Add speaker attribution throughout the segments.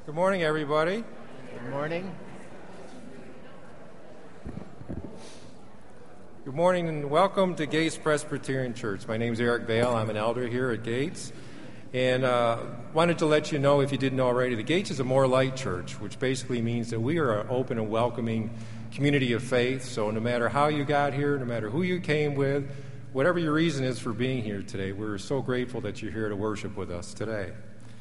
Speaker 1: Good morning, everybody.
Speaker 2: Good morning.
Speaker 1: Good morning and welcome to Gates Presbyterian Church. My name is Eric Vale. I'm an elder here at Gates. And wanted to let you know, if you didn't know already, that Gates is a more light church, which basically means that we are an open and welcoming community of faith. So no matter how you got here, no matter who you came with, whatever your reason is for being here today, we're so grateful that you're here to worship with us today.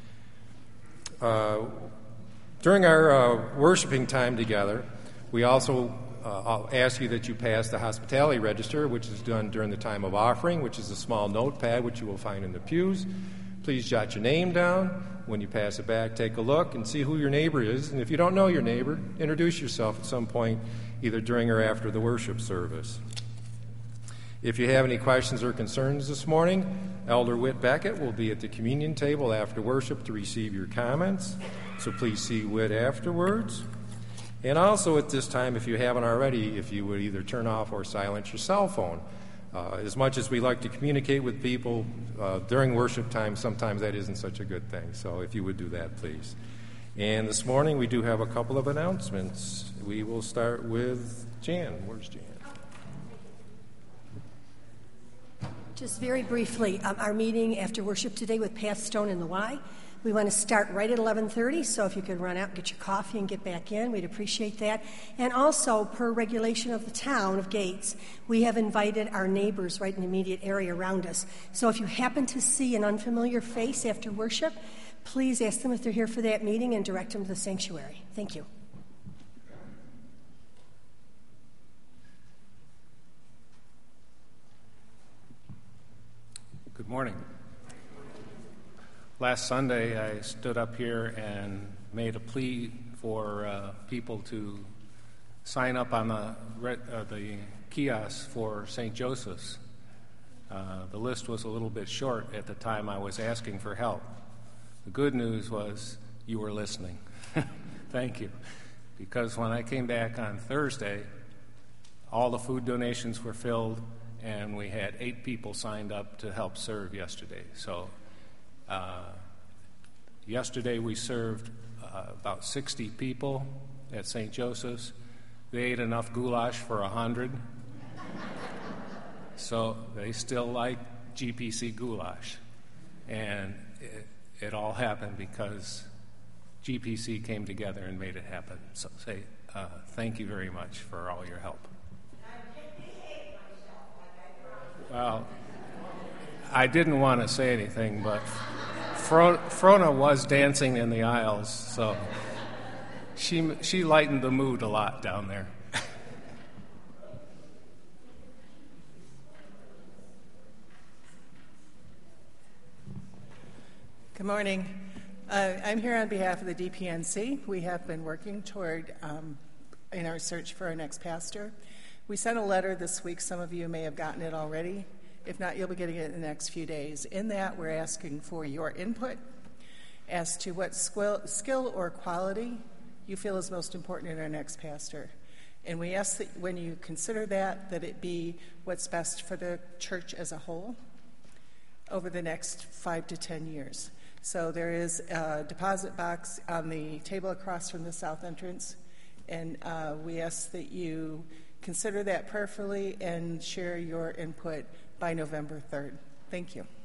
Speaker 1: During our worshiping time together, we also ask you that you pass the hospitality register, which is done during the time of offering, which is a small notepad which you will find in the pews. Please jot your name down. When you pass it back, take a look and see who your neighbor is. And if you don't know your neighbor, introduce yourself at some point, either during or after the worship service. If you have any questions or concerns this morning, Elder Whit Beckett will be at the communion table after worship to receive your comments. So please see Whit afterwards. And also at this time, if you haven't already, if you would either turn off or silence your cell phone. As much as we like to communicate with people during worship time, sometimes that isn't such a good thing. So if you would do that, please. And this morning we do have a couple of announcements. We will start with Jan. Where's Jan?
Speaker 3: Just very briefly, our meeting after worship today with Pat Stone and the Y. We want to start right at 11:30, so if you could run out and get your coffee and get back in, we'd appreciate that. And also, per regulation of the town of Gates, we have invited our neighbors right in the immediate area around us. So if you happen to see an unfamiliar face after worship, please ask them if they're here for that meeting and direct them to the sanctuary. Thank you.
Speaker 4: Good morning. Last Sunday, I stood up here and made a plea for people to sign up on the kiosk for St. Joseph's. The list was a little bit short at the time I was asking for help. The good news was you were listening. Thank you. Because when I came back on Thursday, all the food donations were filled, and we had 8 people signed up to help serve yesterday. So yesterday we served about 60 people at St. Joseph's. They ate enough goulash for 100. So they still like GPC goulash. And it all happened because GPC came together and made it happen. So say thank you very much for all your help. Well, I didn't want to say anything, but Frona was dancing in the aisles, so she lightened the mood a lot down there.
Speaker 5: Good morning. I'm here on behalf of the DPNC. We have been working toward, in our search for our next pastor. We sent a letter this week. Some of you may have gotten it already. If not, you'll be getting it in the next few days. In that, we're asking for your input as to what skill or quality you feel is most important in our next pastor. And we ask that when you consider that it be what's best for the church as a whole over the next 5 to 10 years. So there is a deposit box on the table across from the south entrance, and we ask that you consider that prayerfully and share your input by November 3rd. Thank you.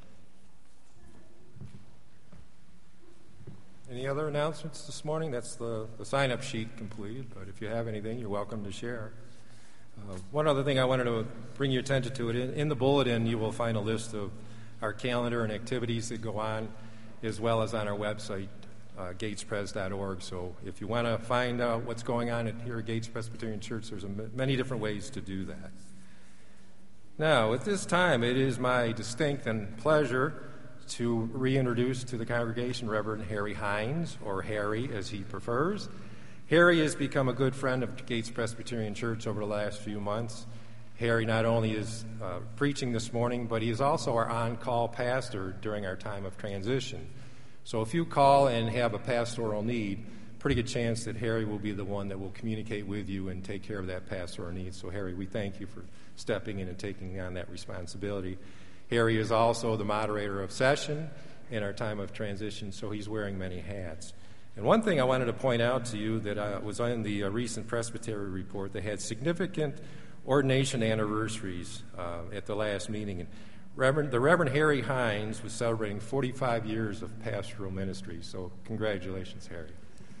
Speaker 1: Any other announcements this morning? That's the sign-up sheet completed, but if you have anything, you're welcome to share. One other thing I wanted to bring your attention to, in the bulletin you will find a list of our calendar and activities that go on, as well as on our website, gatespres.org. So if you want to find out what's going on here at Gates Presbyterian Church, there's many different ways to do that. Now, at this time, it is my distinct and pleasure to reintroduce to the congregation Reverend Harry Hines, or Harry as he prefers. Harry has become a good friend of Gates Presbyterian Church over the last few months. Harry not only is preaching this morning, but he is also our on-call pastor during our time of transition. So if you call and have a pastoral need, pretty good chance that Harry will be the one that will communicate with you and take care of that pastoral need. So Harry, we thank you for stepping in and taking on that responsibility. Harry is also the moderator of session in our time of transition, so he's wearing many hats. And one thing I wanted to point out to you that was on the recent Presbytery report, they had significant ordination anniversaries at the last meeting. And the Reverend Harry Hines was celebrating 45 years of pastoral ministry, so congratulations, Harry.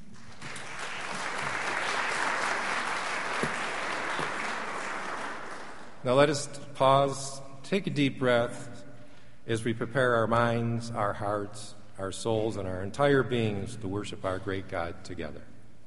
Speaker 1: Now let us pause, take a deep breath as we prepare our minds, our hearts, our souls, and our entire beings to worship our great God together.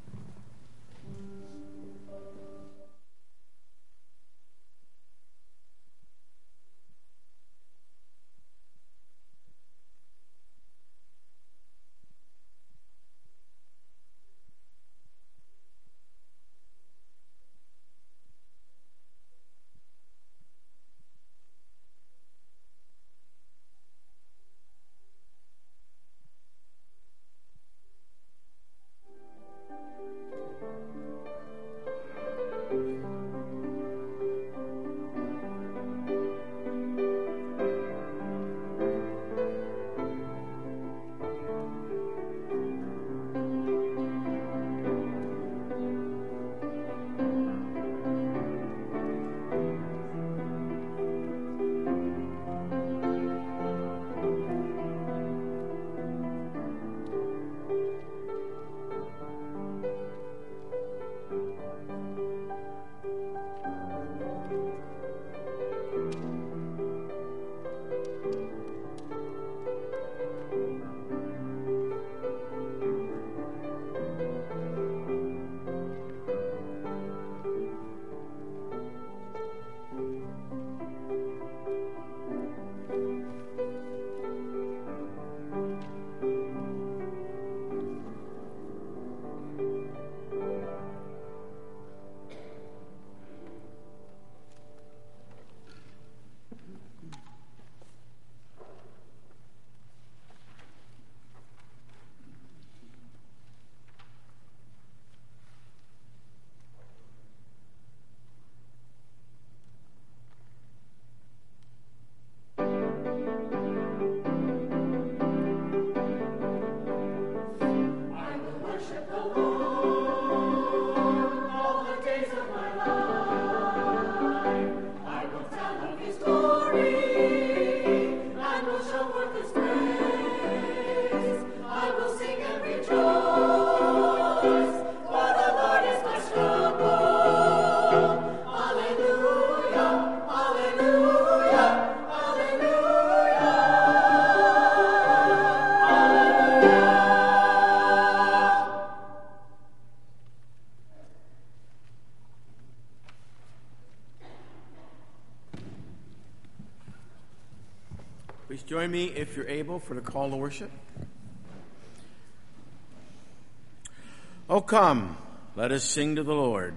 Speaker 2: Please join me, if you're able, for the call to worship. Oh, come, let us sing to the Lord.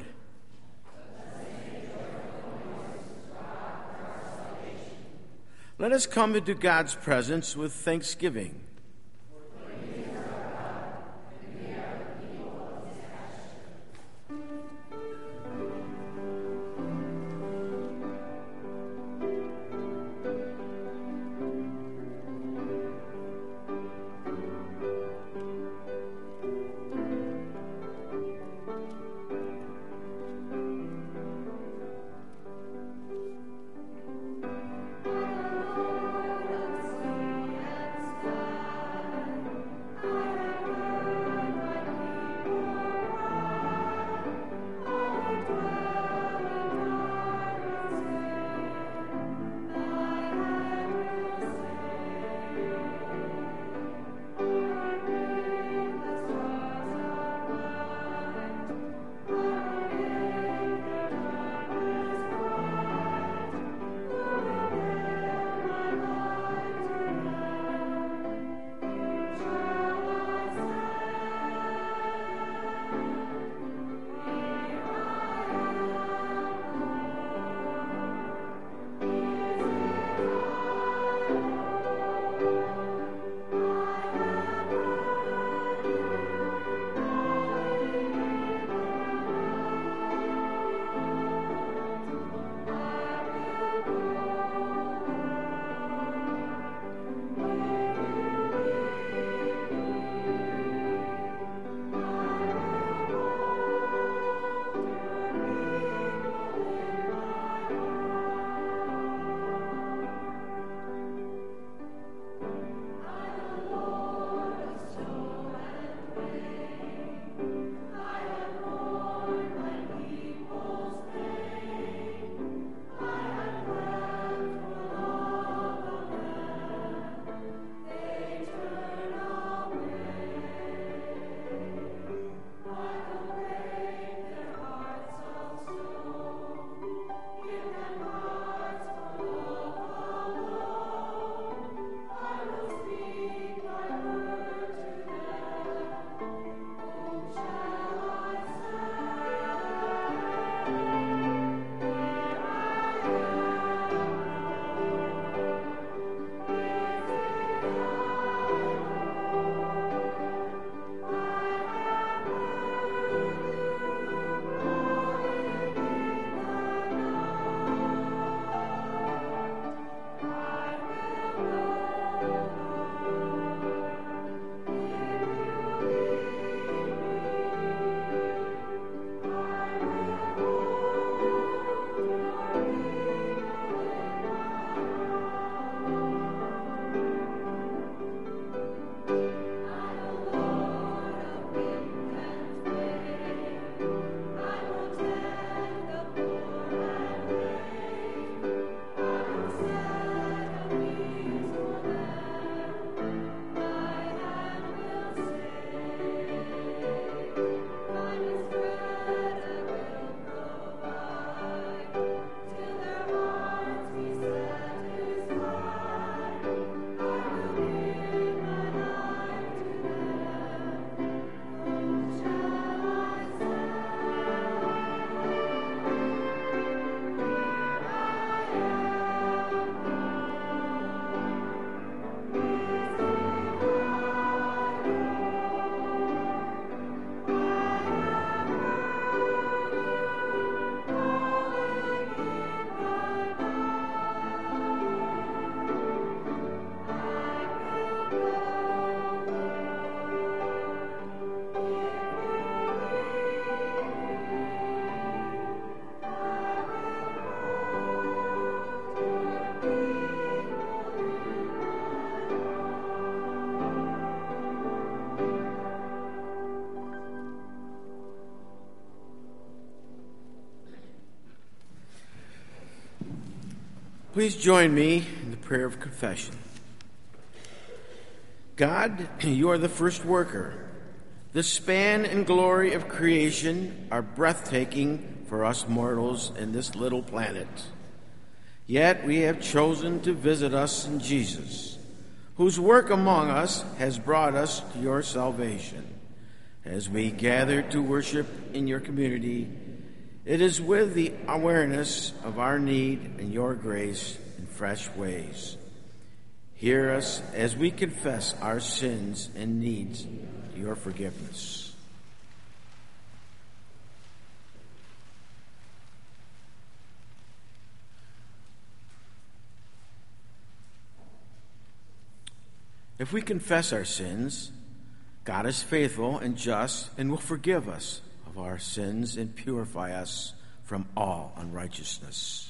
Speaker 2: Let us come into God's presence with thanksgiving. Please join me in the prayer of confession. God, you are the first worker. The span and glory of creation are breathtaking for us mortals in this little planet. Yet we have chosen to visit us in Jesus, whose work among us has brought us to your salvation. As we gather to worship in your community, it is with the awareness of our need and your grace in fresh ways. Hear us as we confess our sins and needs to your forgiveness. If we confess our sins, God is faithful and just and will forgive us of our sins and purify us from all unrighteousness.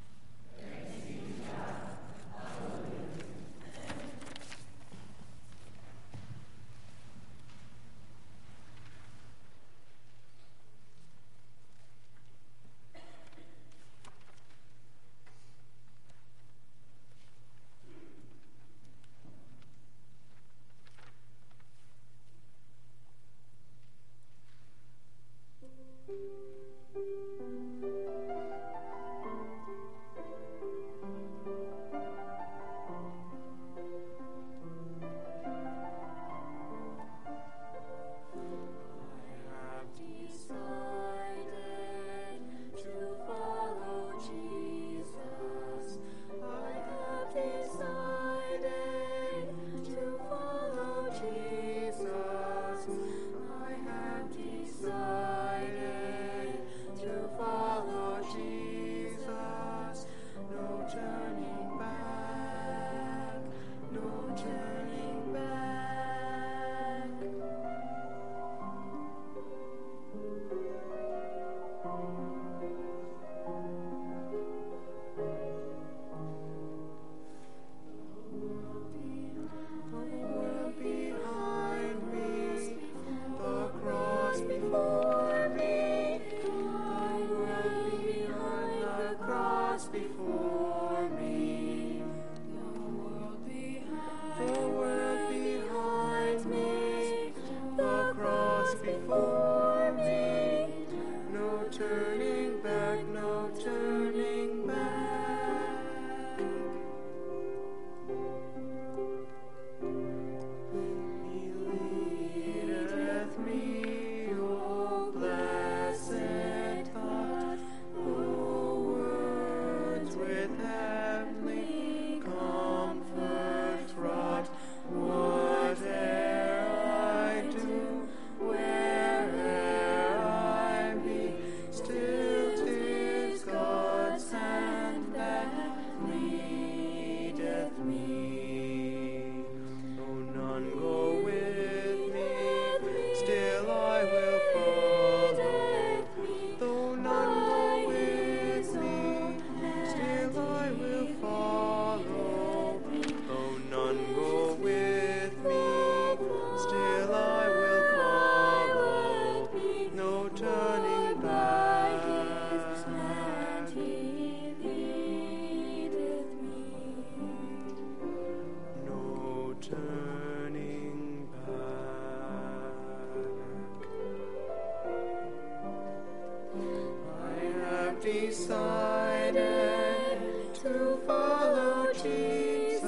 Speaker 6: Decided to follow Jesus.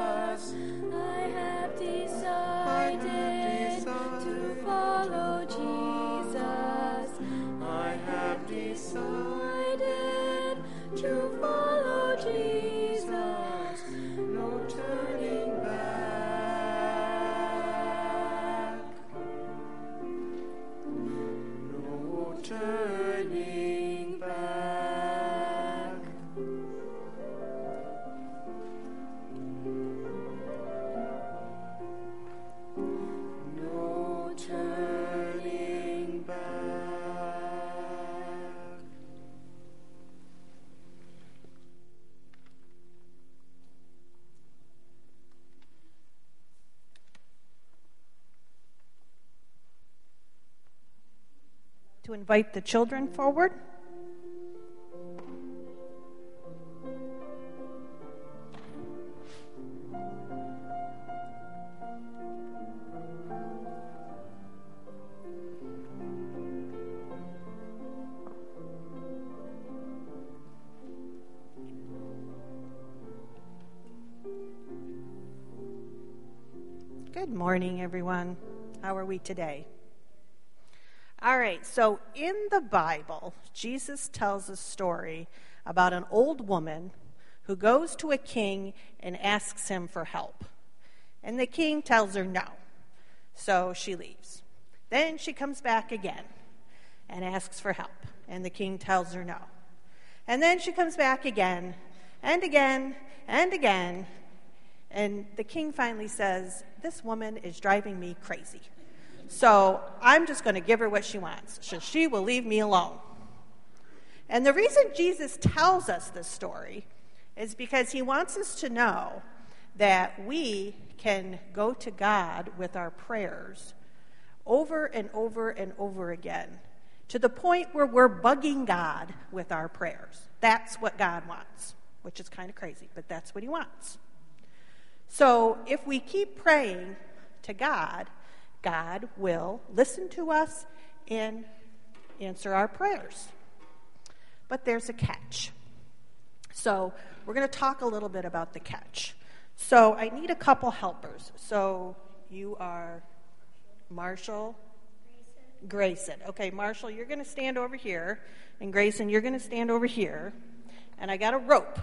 Speaker 6: I have decided to follow Jesus. I have decided to follow Jesus. No turning back.
Speaker 7: to invite the children forward. Good morning, everyone. How are we today? All right, so in the Bible, Jesus tells a story about an old woman who goes to a king and asks him for help. And the king tells her no, so she leaves. Then she comes back again and asks for help, and the king tells her no. And then she comes back again and again and again, and the king finally says, "This woman is driving me crazy. So I'm just going to give her what she wants, so she will leave me alone." And the reason Jesus tells us this story is because he wants us to know that we can go to God with our prayers over and over and over again, to the point where we're bugging God with our prayers. That's what God wants, which is kind of crazy, but that's what he wants. So if we keep praying to God, God will listen to us and answer our prayers. But there's a catch. So we're going to talk a little bit about the catch. So I need a couple helpers. So you are Marshall? Grayson. Okay, Marshall, you're going to stand over here. And Grayson, you're going to stand over here. And I got a rope.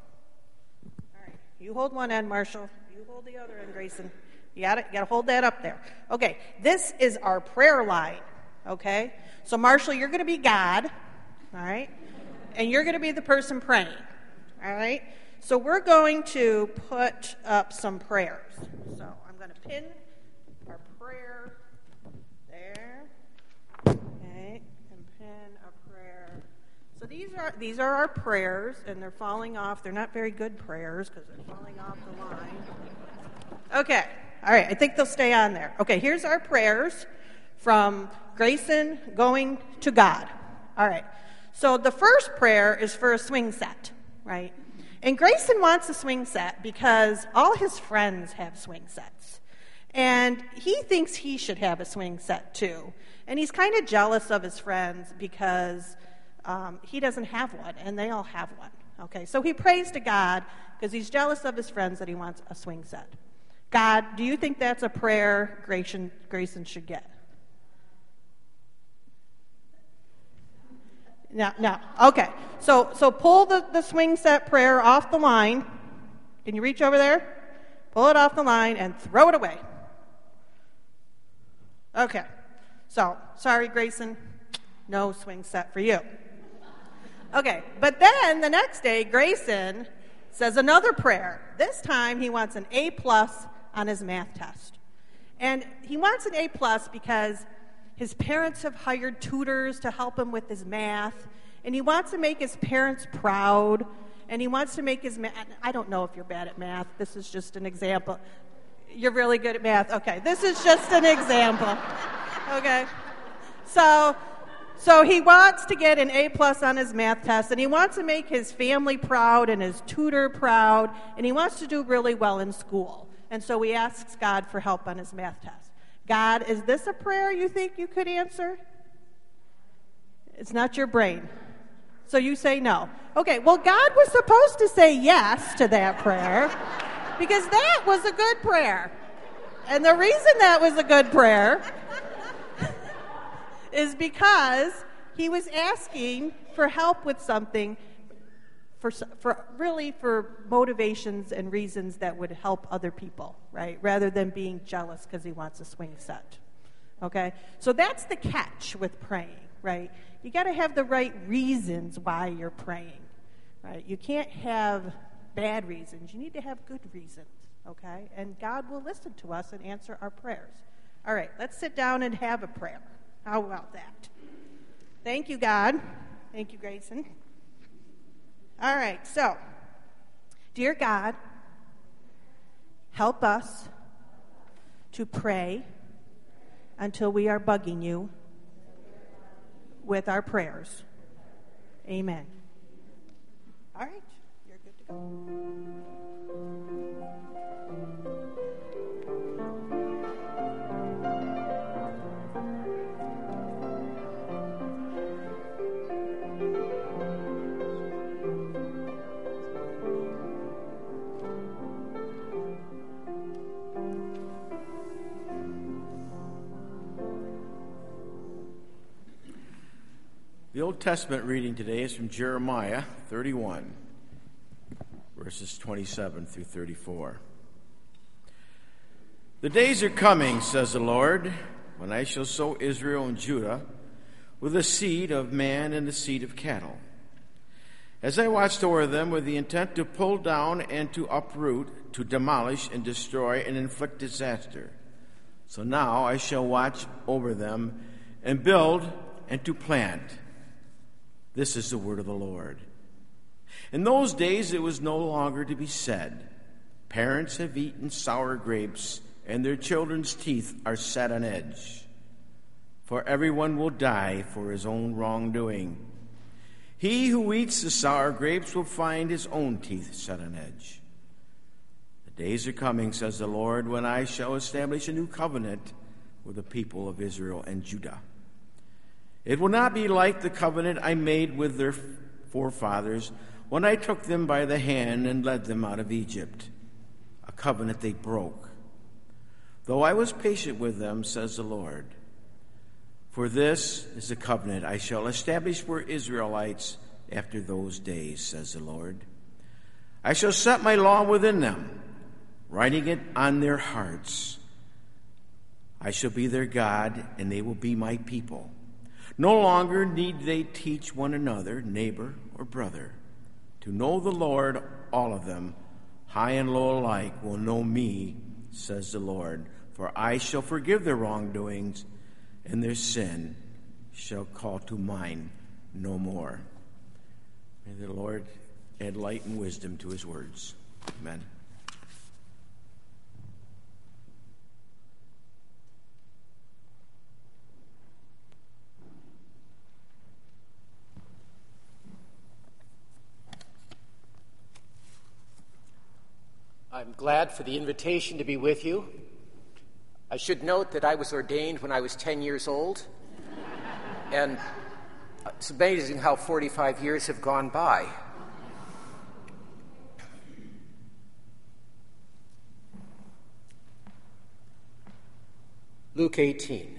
Speaker 7: You hold one end, Marshall. You hold the other end, Grayson. You got it? You got to hold that up there. Okay, this is our prayer line, okay? So, Marshall, you're going to be God, all right? And you're going to be the person praying, all right? So we're going to put up some prayers. So I'm going to pin our prayer there, okay, and pin a prayer. So these are our prayers, and they're falling off. They're not very good prayers because they're falling off the line. Okay, all right, I think they'll stay on there. Okay, here's our prayers from Grayson going to God. All right, so the first prayer is for a swing set, right? And Grayson wants a swing set because all his friends have swing sets. And he thinks he should have a swing set too. And he's kind of jealous of his friends because he doesn't have one, and they all have one. Okay, so he prays to God because he's jealous of his friends that he wants a swing set. God, do you think that's a prayer Grayson should get? No. Okay, so pull the swing set prayer off the line. Can you reach over there? Pull it off the line and throw it away. Okay, so sorry, Grayson, no swing set for you. Okay, but then the next day, Grayson says another prayer. This time he wants an A+ on his math test. And he wants an A+ because his parents have hired tutors to help him with his math, and he wants to make his parents proud, and he wants to make his math. I don't know if you're bad at math. This is just an example. You're really good at math. Okay, this is just an example. Okay, so he wants to get an A+ on his math test, and he wants to make his family proud and his tutor proud, and he wants to do really well in school. And so he asks God for help on his math test. God, is this a prayer you think you could answer? It's not your brain. So you say no. Okay, well, God was supposed to say yes to that prayer because that was a good prayer. And the reason that was a good prayer is because he was asking for help with something for motivations and reasons that would help other people, right? Rather than being jealous because he wants a swing set. Okay? So that's the catch with praying, right? You got to have the right reasons why you're praying, right? You can't have bad reasons. You need to have good reasons, okay? And God will listen to us and answer our prayers. All right, let's sit down and have a prayer. How about that? Thank you, God. Thank you, Grayson. All right, so, dear God, help us to pray until we are bugging you with our prayers. Amen. All right, you're good to go.
Speaker 2: The Old Testament reading today is from Jeremiah 31, verses 27 through 34. The days are coming, says the Lord, when I shall sow Israel and Judah with the seed of man and the seed of cattle. As I watched over them with the intent to pull down and to uproot, to demolish and destroy and inflict disaster. So now I shall watch over them and build and to plant. This is the word of the Lord. In those days it was no longer to be said, parents have eaten sour grapes, and their children's teeth are set on edge. For everyone will die for his own wrongdoing. He who eats the sour grapes will find his own teeth set on edge. The days are coming, says the Lord, when I shall establish a new covenant with the people of Israel and Judah. It will not be like the covenant I made with their forefathers when I took them by the hand and led them out of Egypt, a covenant they broke. Though I was patient with them, says the Lord. For this is the covenant I shall establish for Israelites after those days, says the Lord. I shall set my law within them, writing it on their hearts. I shall be their God, and they will be my people. No longer need they teach one another, neighbor or brother. To know the Lord, all of them, high and low alike, will know me, says the Lord. For I shall forgive their wrongdoings, and their sin shall call to mind no more. May the Lord add light and wisdom to his words. Amen.
Speaker 8: I'm glad for the invitation to be with you. I should note that I was ordained when I was 10 years old, and it's amazing how 45 years have gone by. Luke 18.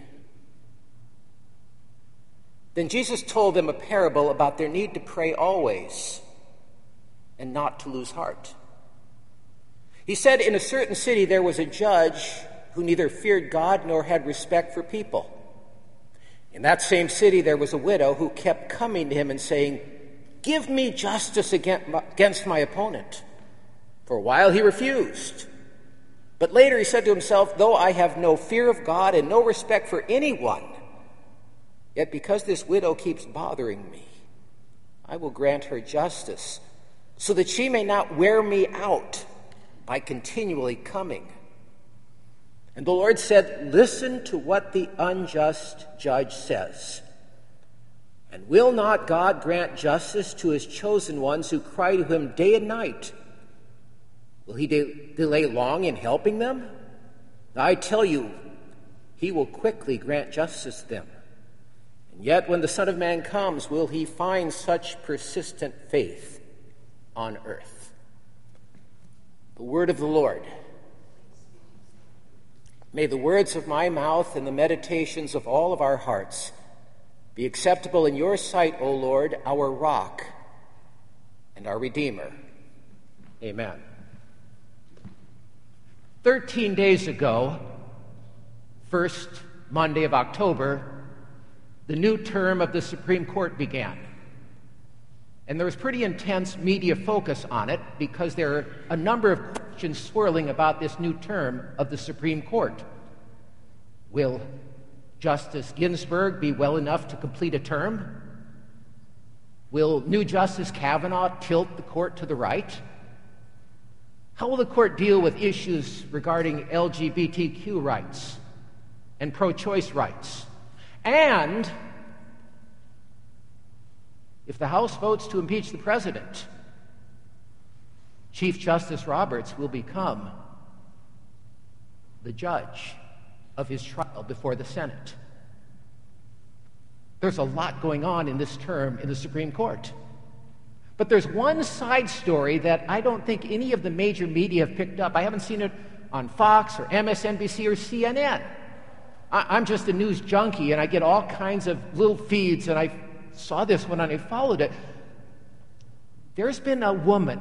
Speaker 8: Then Jesus told them a parable about their need to pray always and not to lose heart. He said, in a certain city there was a judge who neither feared God nor had respect for people. In that same city there was a widow who kept coming to him and saying, "Give me justice against my opponent." For a while he refused. But later he said to himself, "Though I have no fear of God and no respect for anyone, yet because this widow keeps bothering me, I will grant her justice so that she may not wear me out by continually coming." And the Lord said, "Listen to what the unjust judge says. And will not God grant justice to his chosen ones who cry to him day and night? Will he delay long in helping them? I tell you, he will quickly grant justice to them. And yet when the Son of Man comes, will he find such persistent faith on earth?" The word of the Lord. May the words of my mouth and the meditations of all of our hearts be acceptable in your sight, O Lord, our rock and our Redeemer. Amen. 13 days ago, first Monday of October, the new term of the Supreme Court began. And there was pretty intense media focus on it because there are a number of questions swirling about this new term of the Supreme Court. Will Justice Ginsburg be well enough to complete a term? Will new Justice Kavanaugh tilt the court to the right? How will the court deal with issues regarding LGBTQ rights and pro-choice rights? And If the House votes to impeach the president, Chief Justice Roberts will become the judge of his trial before the Senate. There's a lot going on in this term in the Supreme Court. But there's one side story that I don't think any of the major media have picked up. I haven't seen it on Fox or MSNBC or CNN. I'm just a news junkie, and I get all kinds of little feeds, and I saw this one and I followed it. There's been a woman,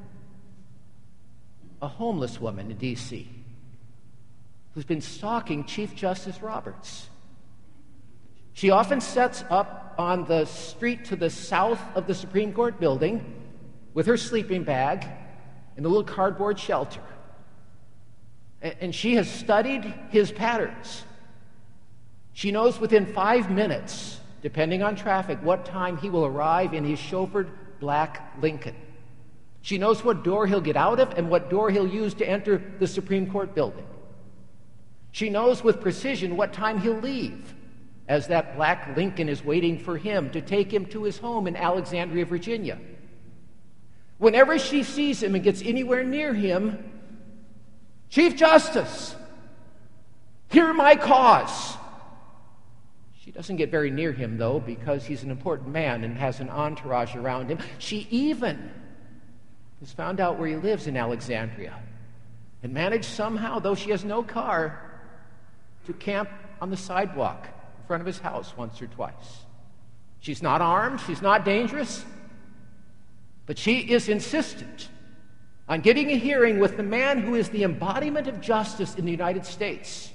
Speaker 8: a homeless woman in D.C., who's been stalking Chief Justice Roberts. She often sets up on the street to the south of the Supreme Court building with her sleeping bag in a little cardboard shelter. And she has studied his patterns. She knows within 5 minutes, depending on traffic, what time he will arrive in his chauffeured black Lincoln. She knows what door he'll get out of and what door he'll use to enter the Supreme Court building. She knows with precision what time he'll leave, as that black Lincoln is waiting for him to take him to his home in Alexandria, Virginia. Whenever she sees him and gets anywhere near him, Chief Justice, hear my cause. She doesn't get very near him, though, because he's an important man and has an entourage around him. She even has found out where he lives in Alexandria and managed somehow, though she has no car, to camp on the sidewalk in front of his house once or twice. She's not armed, she's not dangerous, but she is insistent on getting a hearing with the man who is the embodiment of justice in the United States.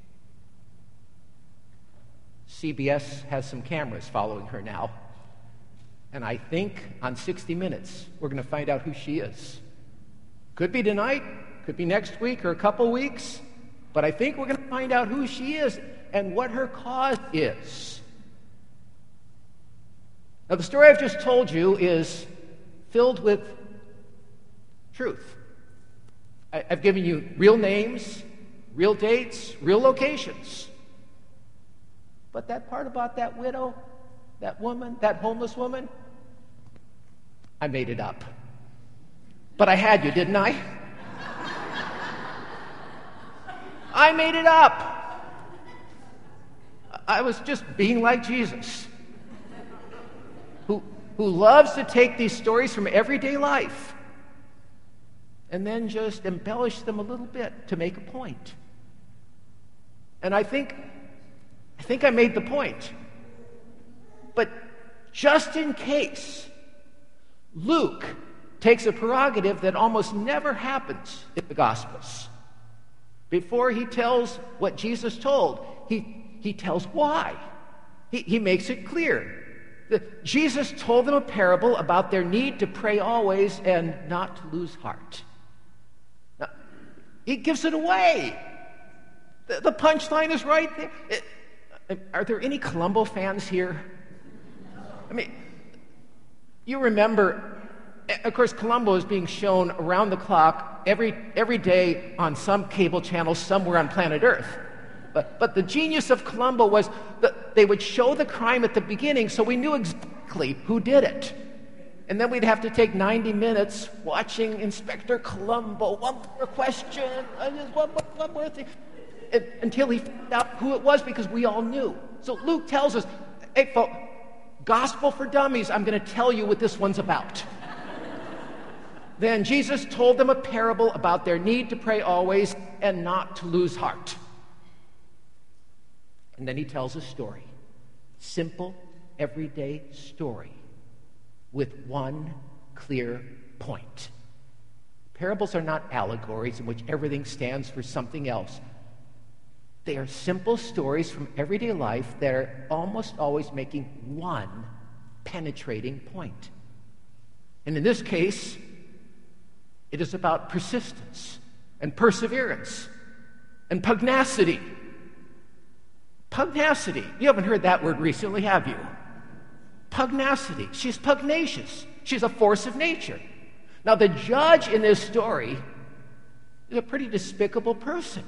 Speaker 8: CBS has some cameras following her now, and I think on 60 Minutes we're going to find out who she is. Could be tonight, could be next week or a couple weeks, but I think we're going to find out who she is and what her cause is. Now, the story I've just told you is filled with truth. I've given you real names, real dates, real locations. But that part about that widow, that woman, that homeless woman, I made it up. But I had you, didn't I? I made it up. I was just being like Jesus, who loves to take these stories from everyday life and then just embellish them a little bit to make a point. And I think I made the point. But just in case, Luke takes a prerogative that almost never happens in the Gospels. Before he tells what Jesus told, he tells why. He makes it clear. Jesus told them a parable about their need to pray always and not to lose heart. Now, he gives it away. The punchline is right there. Are there any Columbo fans here? I mean, you remember, of course, Columbo is being shown around the clock every day on some cable channel somewhere on planet Earth. But the genius of Columbo was that they would show the crime at the beginning so we knew exactly who did it. And then we'd have to take 90 minutes watching Inspector Columbo. One more question, one more thing. Until he found out who it was, because we all knew. So Luke tells us, hey, folks, gospel for dummies, I'm going to tell you what this one's about. Then Jesus told them a parable about their need to pray always and not to lose heart. And then he tells a story. Simple, everyday story with one clear point. Parables are not allegories in which everything stands for something else. They are simple stories from everyday life that are almost always making one penetrating point. And in this case, it is about persistence and perseverance and pugnacity. Pugnacity. You haven't heard that word recently, have you? Pugnacity. She's pugnacious. She's a force of nature. Now, the judge in this story is a pretty despicable person.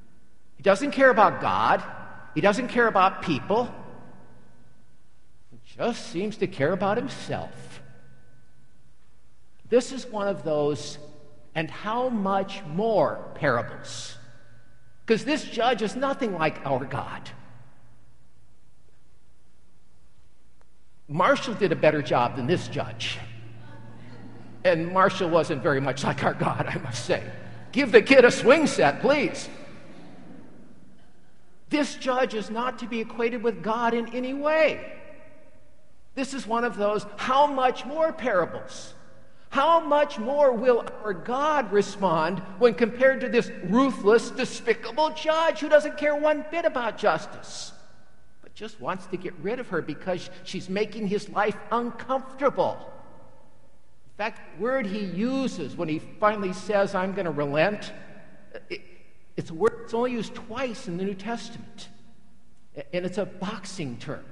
Speaker 8: He doesn't care about God. He doesn't care about people. just seems to care about himself. This is one of those and how much more parables. Because this judge is nothing like our God. Marshall did a better job than this judge. And Marshall wasn't very much like our God, I must say. Give the kid a swing set, please. This judge is not to be equated with God in any way. This is one of those how much more parables. How much more will our God respond when compared to this ruthless, despicable judge who doesn't care one bit about justice, but just wants to get rid of her because she's making his life uncomfortable? In fact, the word he uses when he finally says, I'm going to relent, it's a word that's only used twice in the New Testament, and it's a boxing term.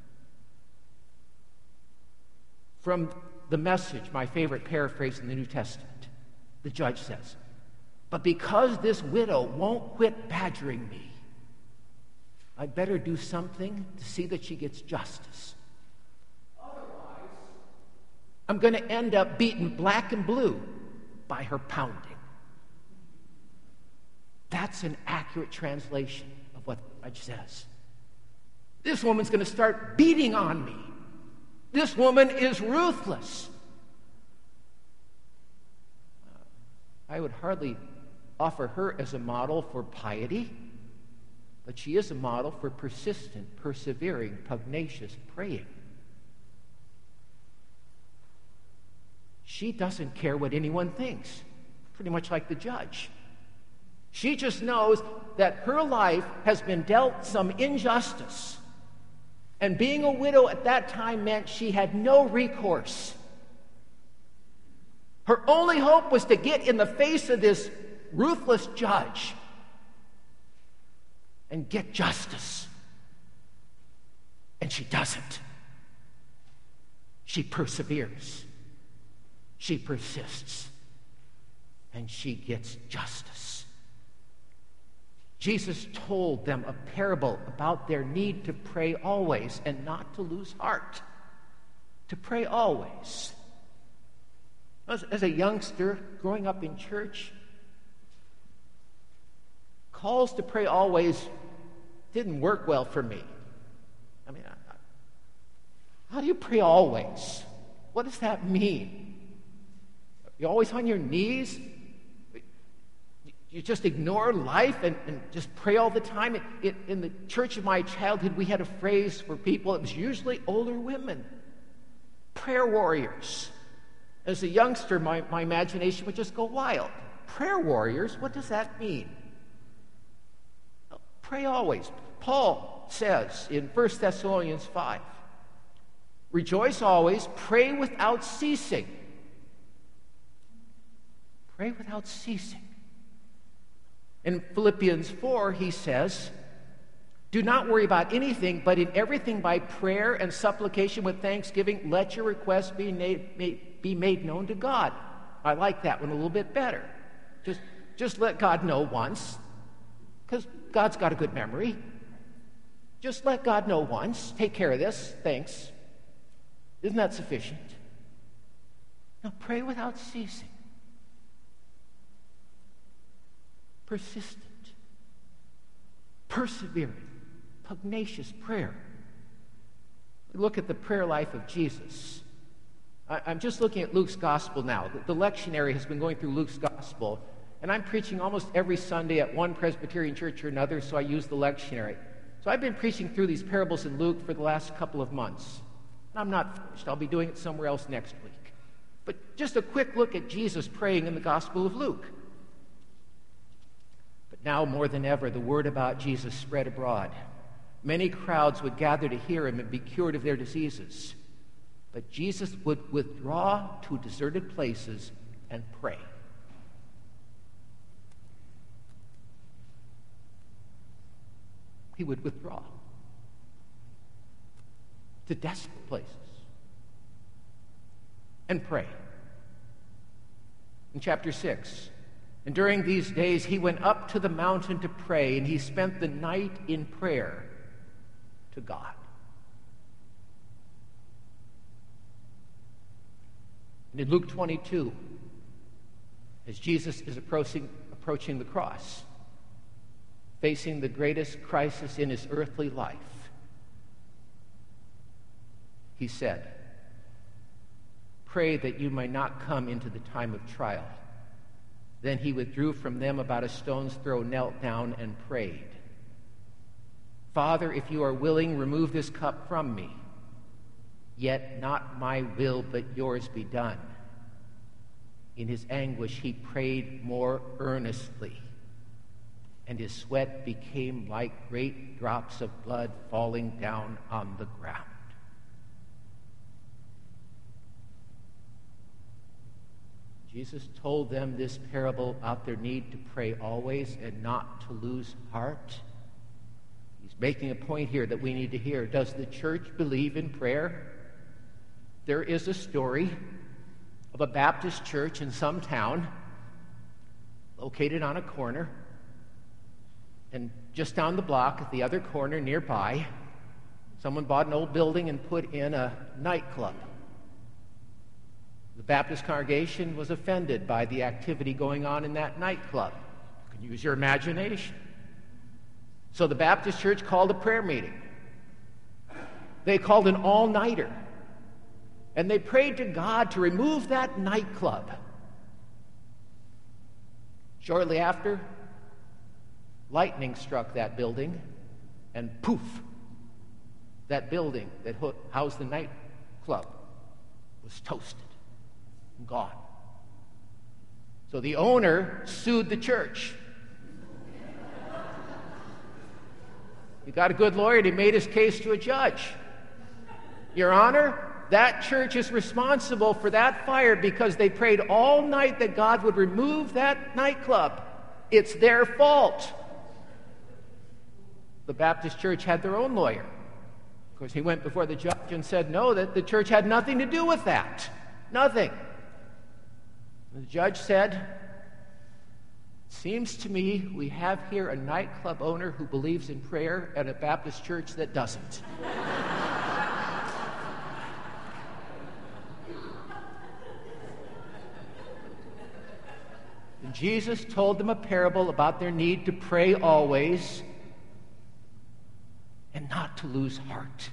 Speaker 8: From the Message, my favorite paraphrase in the New Testament, the judge says, but because this widow won't quit badgering me, I'd better do something to see that she gets justice. Otherwise, I'm going to end up beaten black and blue by her pounding. That's an accurate translation of what the judge says. This woman's going to start beating on me. This woman is ruthless. I would hardly offer her as a model for piety, but she is a model for persistent, persevering, pugnacious praying. She doesn't care what anyone thinks, pretty much like the judge. She just knows that her life has been dealt some injustice. And being a widow at that time meant she had no recourse. Her only hope was to get in the face of this ruthless judge and get justice. And she doesn't. She perseveres. She persists. And she gets justice. Jesus told them a parable about their need to pray always and not to lose heart. To pray always. As a youngster growing up in church, calls to pray always didn't work well for me. I mean, how do you pray always? What does that mean? You're always on your knees? You just ignore life and just pray all the time? In the church of my childhood, we had a phrase for people. It was usually older women. Prayer warriors. As a youngster, my imagination would just go wild. Prayer warriors? What does that mean? Pray always. Paul says in 1 Thessalonians 5, rejoice always, pray without ceasing. Pray without ceasing. In Philippians 4, he says, do not worry about anything, but in everything by prayer and supplication with thanksgiving, let your requests be made known to God. I like that one a little bit better. Just let God know once, because God's got a good memory. Just let God know once. Take care of this. Thanks. Isn't that sufficient? Now pray without ceasing. Persistent, persevering, pugnacious prayer. Look at the prayer life of Jesus. I'm just looking at Luke's gospel now. The lectionary has been going through Luke's gospel, and I'm preaching almost every Sunday at one Presbyterian church or another, so I use the lectionary. So I've been preaching through these parables in Luke for the last couple of months. I'm not finished. I'll be doing it somewhere else next week. But just a quick look at Jesus praying in the Gospel of Luke. Now more than ever, the word about Jesus spread abroad. Many crowds would gather to hear him and be cured of their diseases. But Jesus would withdraw to deserted places and pray. He would withdraw to desperate places and pray. In chapter 6, and during these days, he went up to the mountain to pray, and he spent the night in prayer to God. And in Luke 22, as Jesus is approaching the cross, facing the greatest crisis in his earthly life, he said, "Pray that you may not come into the time of trial." Then he withdrew from them about a stone's throw, knelt down, and prayed, "Father, if you are willing, remove this cup from me. Yet not my will, but yours be done." In his anguish, he prayed more earnestly, and his sweat became like great drops of blood falling down on the ground. Jesus told them this parable about their need to pray always and not to lose heart. He's making a point here that we need to hear. Does the church believe in prayer? There is a story of a Baptist church in some town located on a corner, and just down the block at the other corner nearby, someone bought an old building and put in a nightclub. The Baptist congregation was offended by the activity going on in that nightclub. You can use your imagination. So the Baptist church called a prayer meeting. They called an all-nighter. And they prayed to God to remove that nightclub. Shortly after, lightning struck that building, and poof, that building that housed the nightclub was toasted and gone. So the owner sued the church. He got a good lawyer and he made his case to a judge. Your Honor, that church is responsible for that fire because they prayed all night that God would remove that nightclub. It's their fault. The Baptist church had their own lawyer. Of course, he went before the judge and said no, that the church had nothing to do with that. Nothing. The judge said, "Seems to me we have here a nightclub owner who believes in prayer and a Baptist church that doesn't." And Jesus told them a parable about their need to pray always and not to lose heart.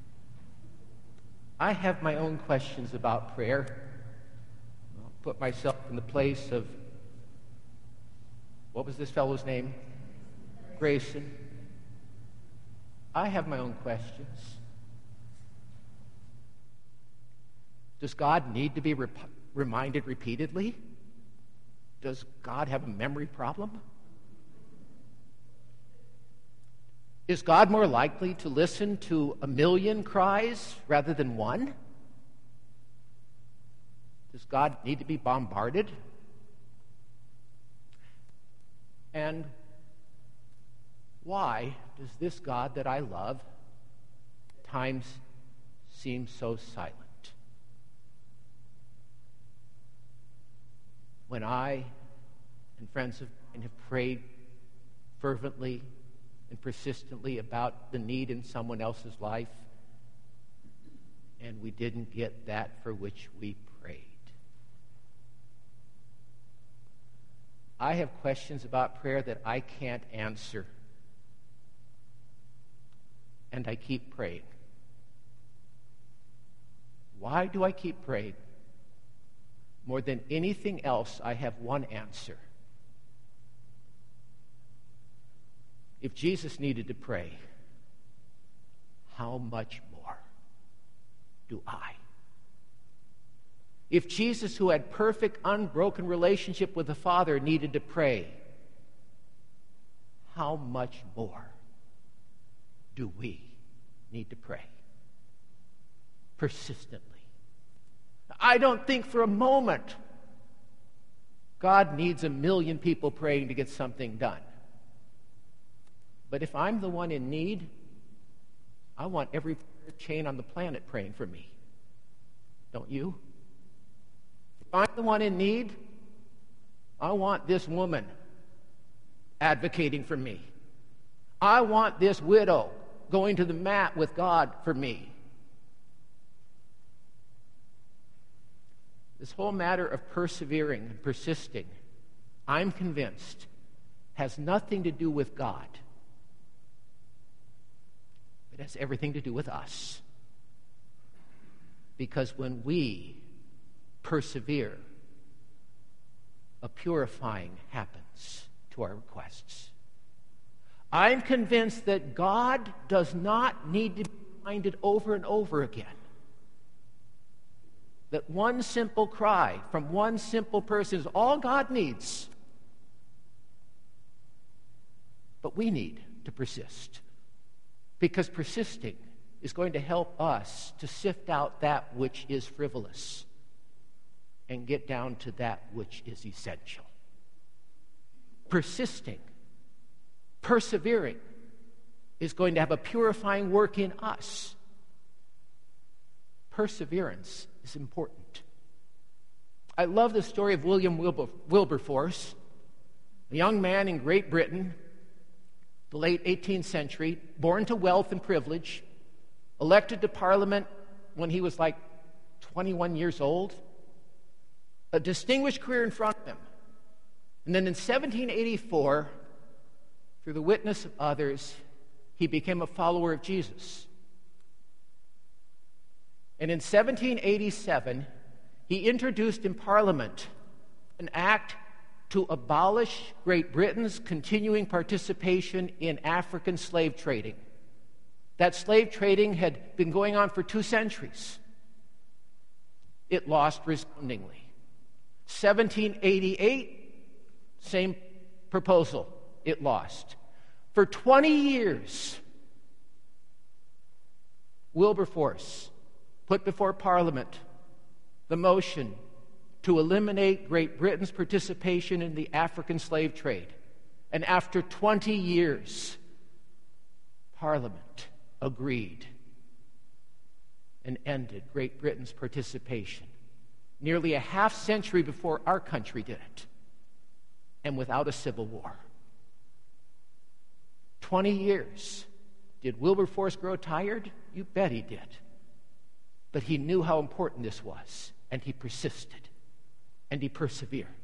Speaker 8: I have my own questions about prayer. I'll put myself in the place of, what was this fellow's name? Grayson. I have my own questions. Does God need to be reminded repeatedly? Does God have a memory problem? Is God more likely to listen to 1,000,000 cries rather than one? Does God need to be bombarded? And why does this God that I love at times seem so silent? When I and friends of mine have prayed fervently and persistently about the need in someone else's life, and we didn't get that for which we prayed. I have questions about prayer that I can't answer, and I keep praying. Why do I keep praying? More than anything else, I have one answer. If Jesus needed to pray, how much more do I? If Jesus, who had perfect, unbroken relationship with the Father, needed to pray, how much more do we need to pray? Persistently. I don't think for a moment God needs 1,000,000 people praying to get something done. But if I'm the one in need, I want every chain on the planet praying for me. Don't you? If I'm the one in need, I want this woman advocating for me. I want this widow going to the mat with God for me. This whole matter of persevering and persisting, I'm convinced, has nothing to do with God. It has everything to do with us. Because when we persevere, a purifying happens to our requests. I'm convinced that God does not need to be reminded over and over again. That one simple cry from one simple person is all God needs. But we need to persist. Because persisting is going to help us to sift out that which is frivolous and get down to that which is essential. Persisting, persevering, is going to have a purifying work in us. Perseverance is important. I love the story of William Wilberforce, a young man in Great Britain, the late 18th century, born to wealth and privilege, elected to Parliament when he was like 21 years old, a distinguished career in front of him. And then in 1784, through the witness of others, he became a follower of Jesus. And in 1787, he introduced in Parliament an act to abolish Great Britain's continuing participation in African slave trading. That slave trading had been going on for 2 centuries. It lost resoundingly. 1788, same proposal, it lost. For 20 years, Wilberforce put before Parliament the motion to eliminate Great Britain's participation in the African slave trade. And after 20 years, Parliament agreed and ended Great Britain's participation. Nearly a half century before our country did it, and without a civil war. 20 years. Did Wilberforce grow tired? You bet he did. But he knew how important this was, and he persisted, and he persevered.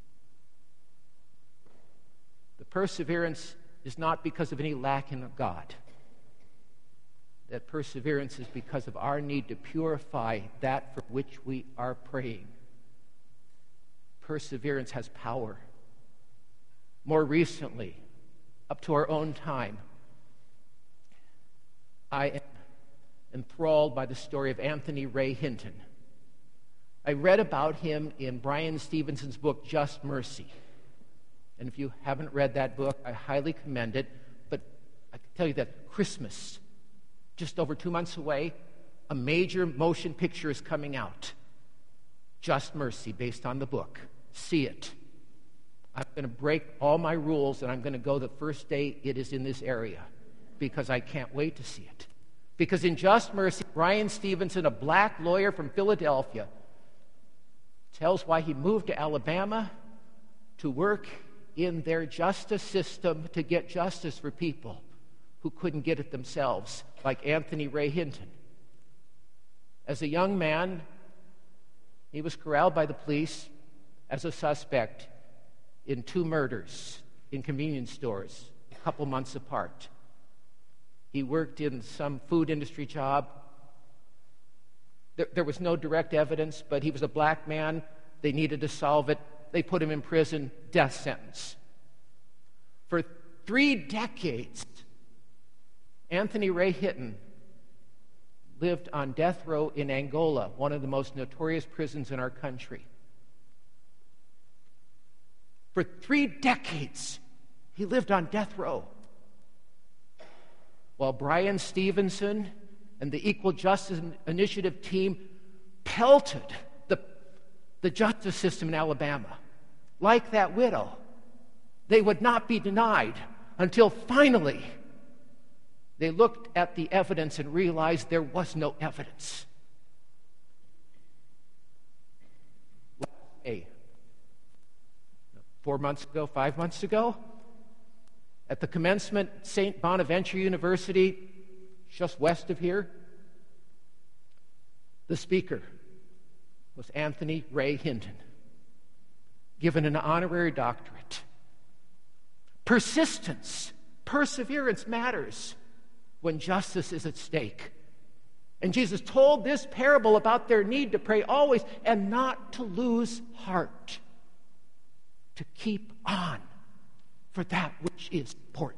Speaker 8: The perseverance is not because of any lack in God. That perseverance is because of our need to purify that for which we are praying. Perseverance has power. More recently, up to our own time, I am enthralled by the story of Anthony Ray Hinton. I read about him in Brian Stevenson's book, Just Mercy. And if you haven't read that book, I highly commend it. But I can tell you that Christmas, just over 2 months away, a major motion picture is coming out. Just Mercy, based on the book. See it. I'm going to break all my rules, and I'm going to go the first day it is in this area, because I can't wait to see it. Because in Just Mercy, Brian Stevenson, a black lawyer from Philadelphia, tells why he moved to Alabama to work in their justice system to get justice for people who couldn't get it themselves, like Anthony Ray Hinton. As a young man, he was corralled by the police as a suspect in 2 murders in convenience stores, a couple months apart. He worked in some food industry job. There was no direct evidence, but he was a black man. They needed to solve it. They put him in prison, death sentence. For 3 decades, Anthony Ray Hinton lived on death row in Angola, one of the most notorious prisons in our country. For 3 decades, he lived on death row. While Brian Stevenson and the Equal Justice Initiative team pelted the justice system in Alabama. Like that widow, they would not be denied until finally they looked at the evidence and realized there was no evidence. Hey, 4 months ago, 5 months ago, at the commencement, St. Bonaventure University, just west of here, the speaker
Speaker 9: was Anthony Ray Hinton, given an honorary doctorate. Persistence, perseverance matters when justice is at stake. And Jesus told this parable about their need to pray always and not to lose heart, to keep on for that which is important.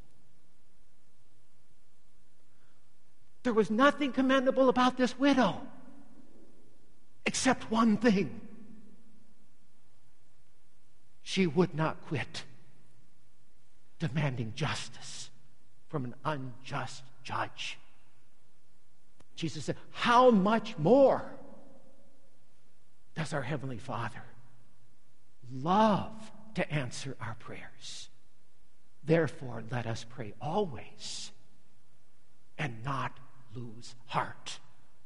Speaker 9: There was nothing commendable about this widow except one thing. She would not quit demanding justice from an unjust judge. Jesus said, how much more does our Heavenly Father love to answer our prayers? Therefore, let us pray always and not lose heart.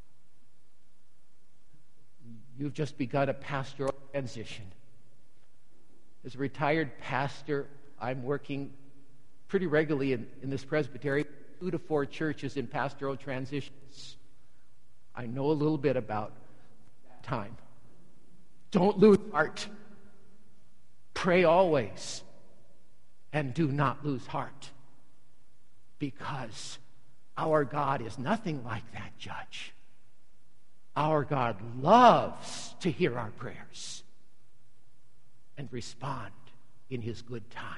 Speaker 9: You've just begun a pastoral transition. As a retired pastor, I'm working pretty regularly in this presbytery, 2 to 4 churches in pastoral transitions. I know a little bit about that time. Don't lose heart. Pray always and do not lose heart, because our God is nothing like that judge. Our God loves to hear our prayers and respond in his good time.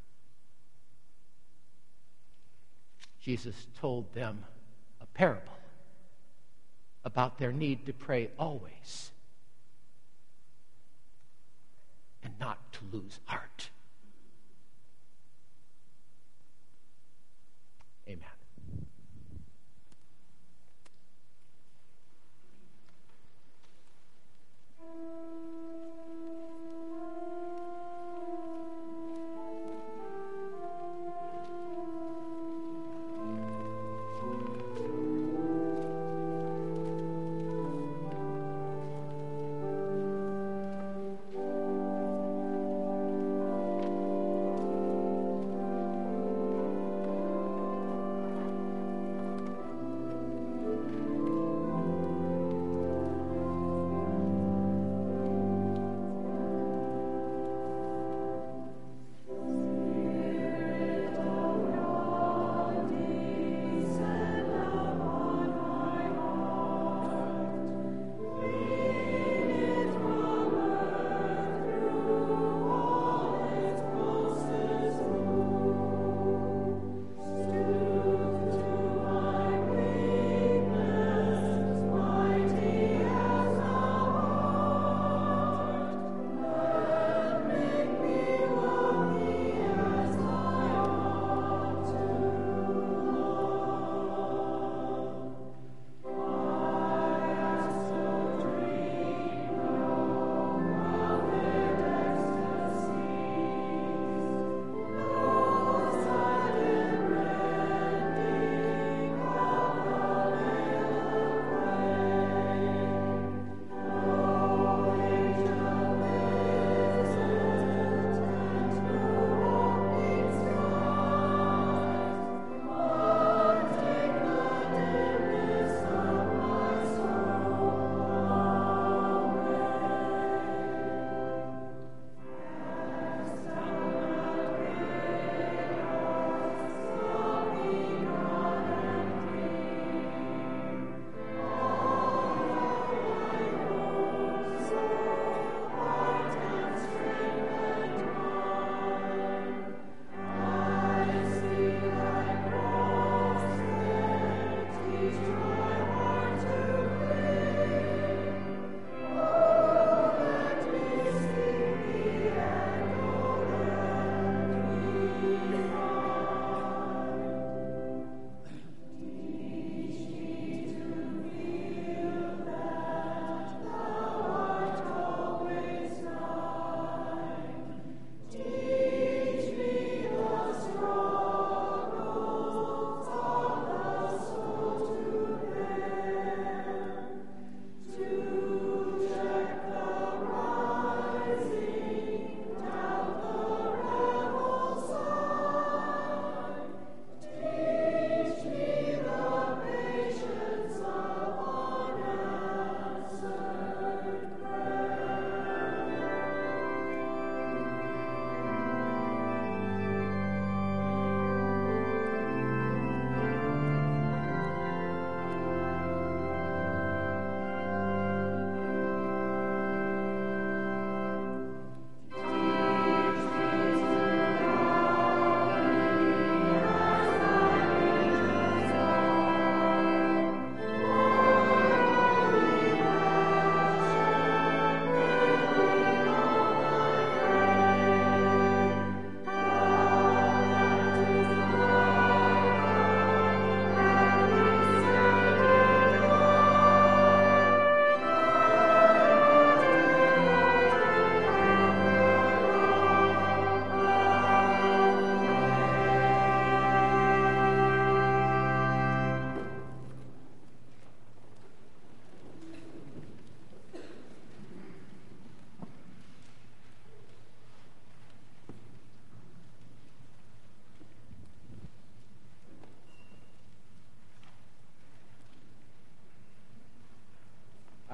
Speaker 9: Jesus told them a parable about their need to pray always and not to lose heart. Amen.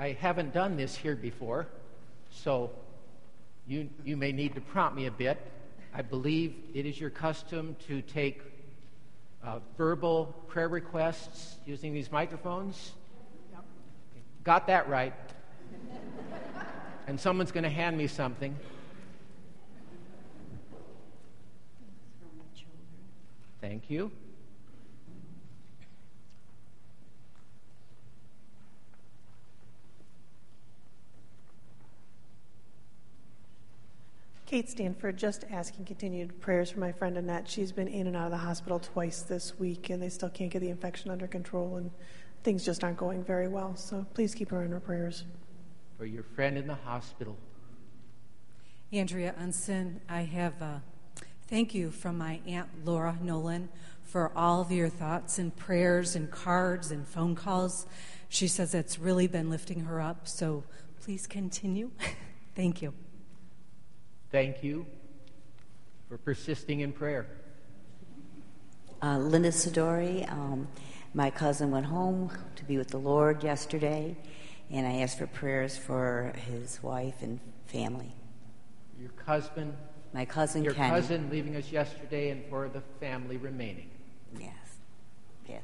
Speaker 9: I haven't done this here before, so you may need to prompt me a bit. I believe it is your custom to take verbal prayer requests using these microphones. Yep. Got that right. And someone's going to hand me something. Thank you.
Speaker 10: Kate Stanford, just asking continued prayers for my friend Annette. She's been in and out of the hospital twice this week, and they still can't get the infection under control, and things just aren't going very well. So please keep her in her prayers.
Speaker 9: For your friend in the hospital.
Speaker 11: Andrea Unson, I have thank you from my Aunt Laura Nolan for all of your thoughts and prayers and cards and phone calls. She says it's really been lifting her up, so please continue. Thank you.
Speaker 9: Thank you for persisting in prayer.
Speaker 12: Linda Sidori, my cousin went home to be with the Lord yesterday, and I asked for prayers for his wife and family.
Speaker 9: Your husband?
Speaker 12: My cousin
Speaker 9: Your
Speaker 12: Kenny.
Speaker 9: cousin leaving us yesterday, and for the family remaining.
Speaker 12: Yes. Yes.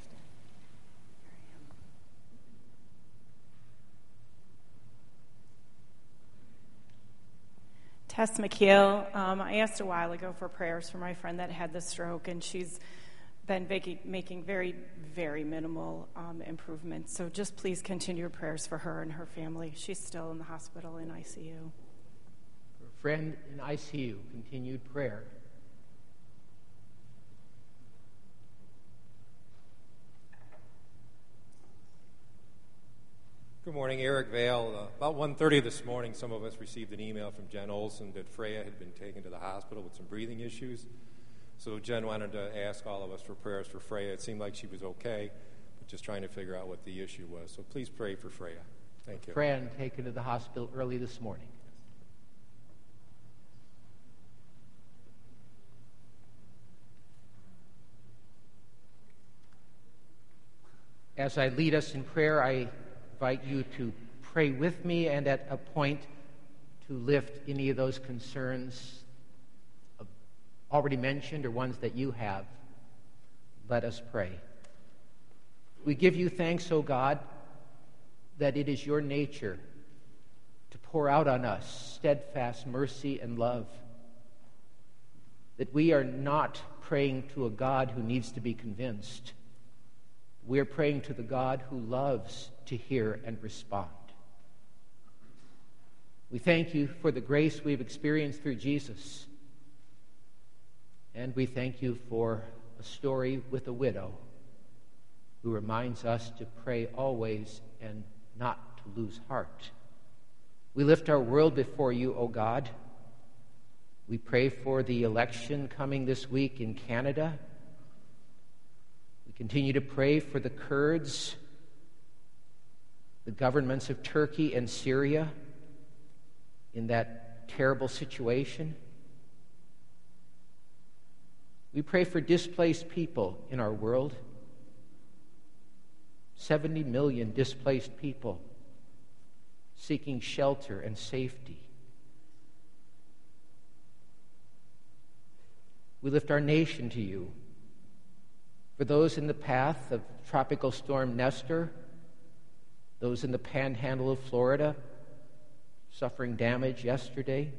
Speaker 13: Tess McKeel, I asked a while ago for prayers for my friend that had the stroke, and she's been making very, very minimal improvements. So just please continue your prayers for her and her family. She's still in the hospital in ICU.
Speaker 9: For a friend in ICU, continued prayer.
Speaker 1: Good morning, Eric Vale. About 1:30 this morning, some of us received an email from Jen Olson that Freya had been taken to the hospital with some breathing issues. So Jen wanted to ask all of us for prayers for Freya. It seemed like she was okay, but just trying to figure out what the issue was. So please pray for Freya. Thank you.
Speaker 9: A friend taken to the hospital early this morning. As I lead us in prayer, I invite you to pray with me and at a point to lift any of those concerns already mentioned or ones that you have. Let us pray. We give you thanks, O God, that it is your nature to pour out on us steadfast mercy and love, that we are not praying to a God who needs to be convinced. We are praying to the God who loves to hear and respond. We thank you for the grace we've experienced through Jesus. And we thank you for a story with a widow who reminds us to pray always and not to lose heart. We lift our world before you, O God. We pray for the election coming this week in Canada. We continue to pray for the Kurds, the governments of Turkey and Syria in that terrible situation. We pray for displaced people in our world. 70 million displaced people seeking shelter and safety. We lift our nation to you. For those in the path of Tropical Storm Nestor, those in the panhandle of Florida suffering damage yesterday.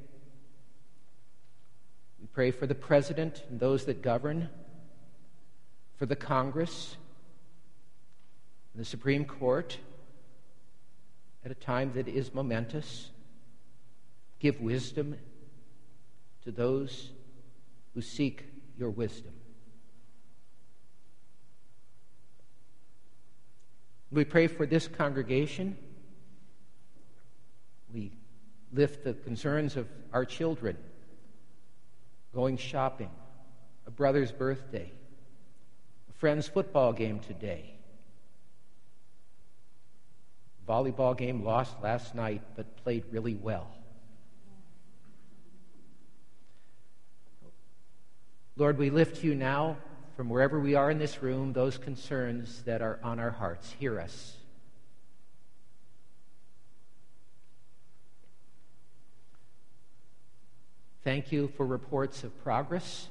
Speaker 9: We pray for the president and those that govern, for the Congress, and the Supreme Court, at a time that is momentous. Give wisdom to those who seek your wisdom. We pray for this congregation. We lift the concerns of our children, going shopping, a brother's birthday, a friend's football game today. Volleyball game lost last night, but played really well. Lord, we lift to you now, from wherever we are in this room, those concerns that are on our hearts. Hear us. Thank you for reports of progress.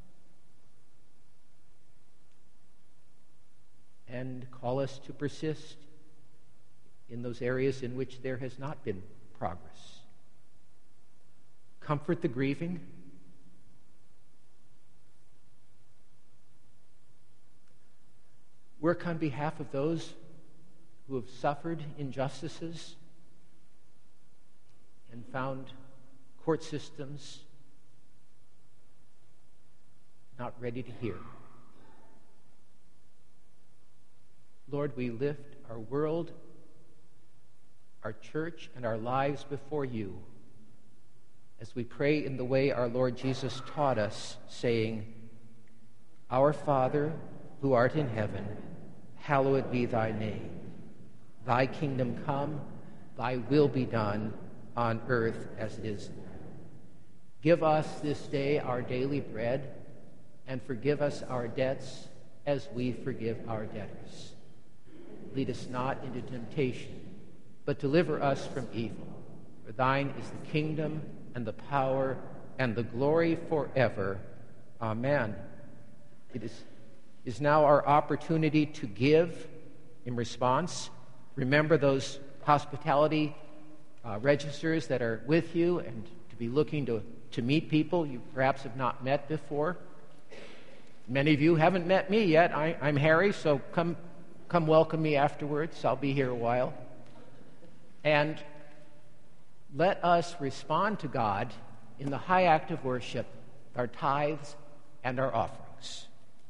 Speaker 9: And call us to persist in those areas in which there has not been progress. Comfort the grieving. Work on behalf of those who have suffered injustices and found court systems not ready to hear. Lord, we lift our world, our church, and our lives before you as we pray in the way our Lord Jesus taught us, saying, Our Father, who art in heaven, hallowed be thy name. Thy kingdom come, thy will be done on earth as it is. Give us this day our daily bread, and forgive us our debts as we forgive our debtors. Lead us not into temptation, but deliver us from evil. For thine is the kingdom and the power and the glory forever. Amen. It is now our opportunity to give in response. Remember those hospitality registers that are with you, and to be looking to meet people you perhaps have not met before. Many of you haven't met me yet. I'm Harry, so come welcome me afterwards. I'll be here a while. And let us respond to God in the high act of worship, our tithes and our offerings.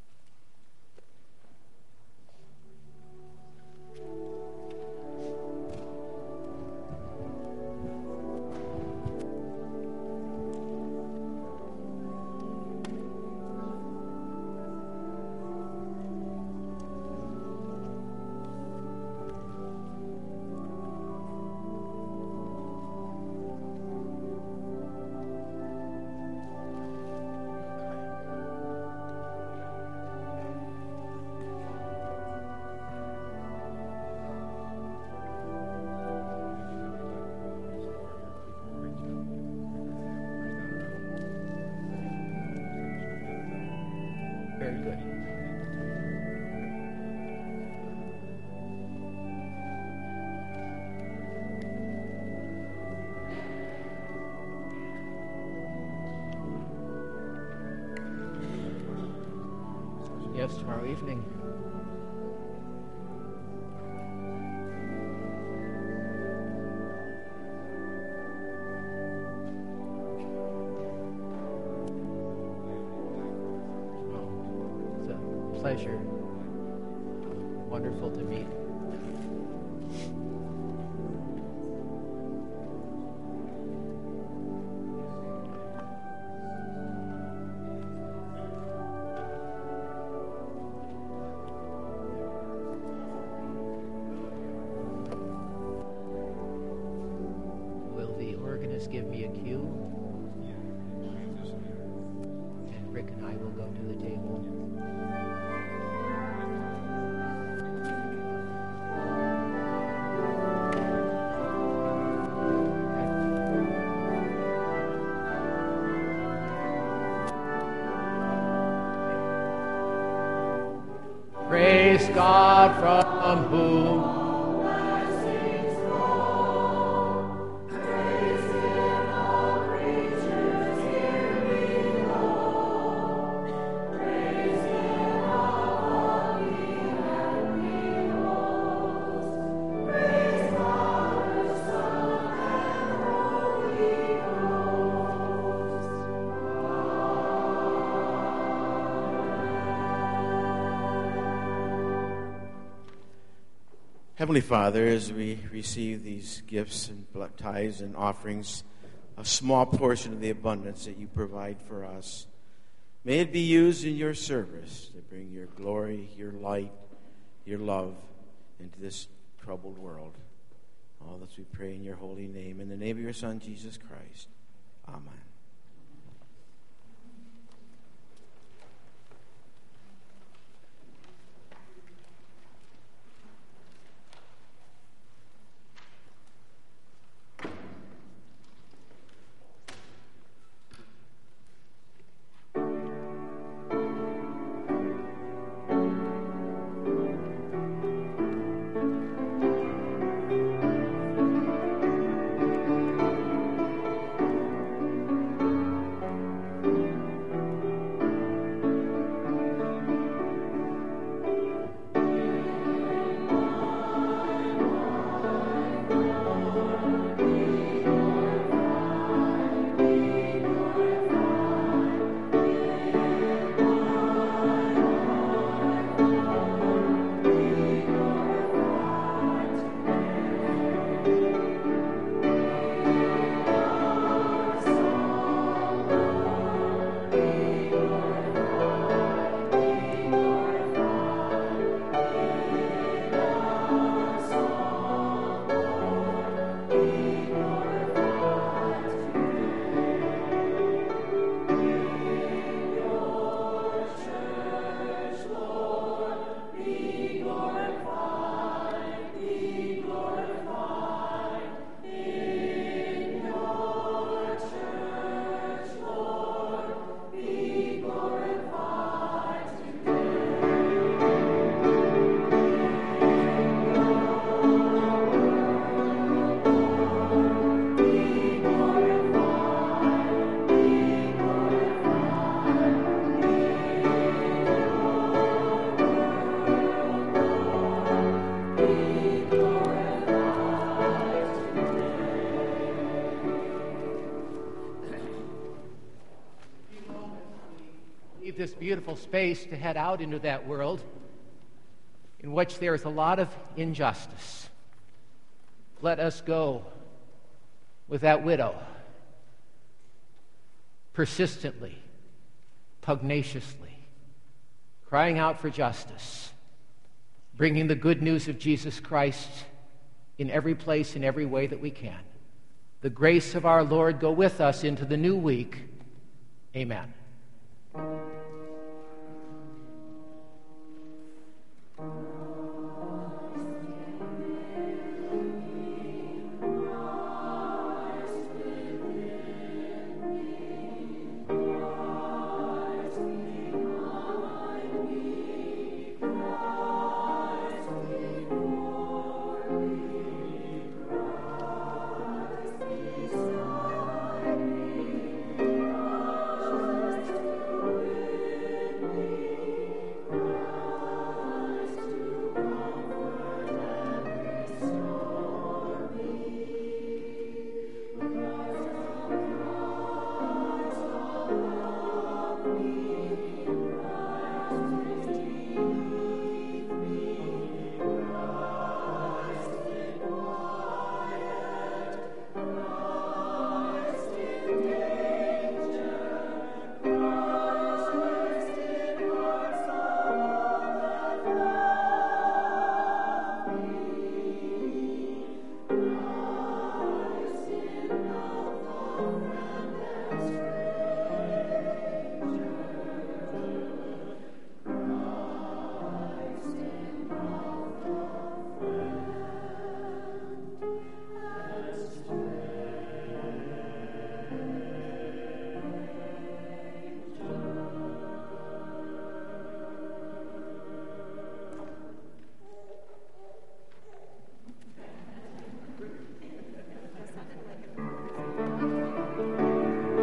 Speaker 9: Very good. Yes, tomorrow evening. Pleasure. Wonderful to meet. Will the organist give me a cue? And Rick and I will go to the table. Praise God from whom
Speaker 2: Heavenly Father, as we receive these gifts and tithes and offerings, a small portion of the abundance that you provide for us, may it be used in your service to bring your glory, your light, your love into this troubled world. All this we pray in your holy name, in the name of your Son, Jesus Christ. Amen.
Speaker 9: beautiful space to head out into that world in which there is a lot of injustice. Let us go with that widow, persistently, pugnaciously, crying out for justice, bringing the good news of Jesus Christ in every place, in every way that we can. The grace of our Lord go with us into the new week. Amen.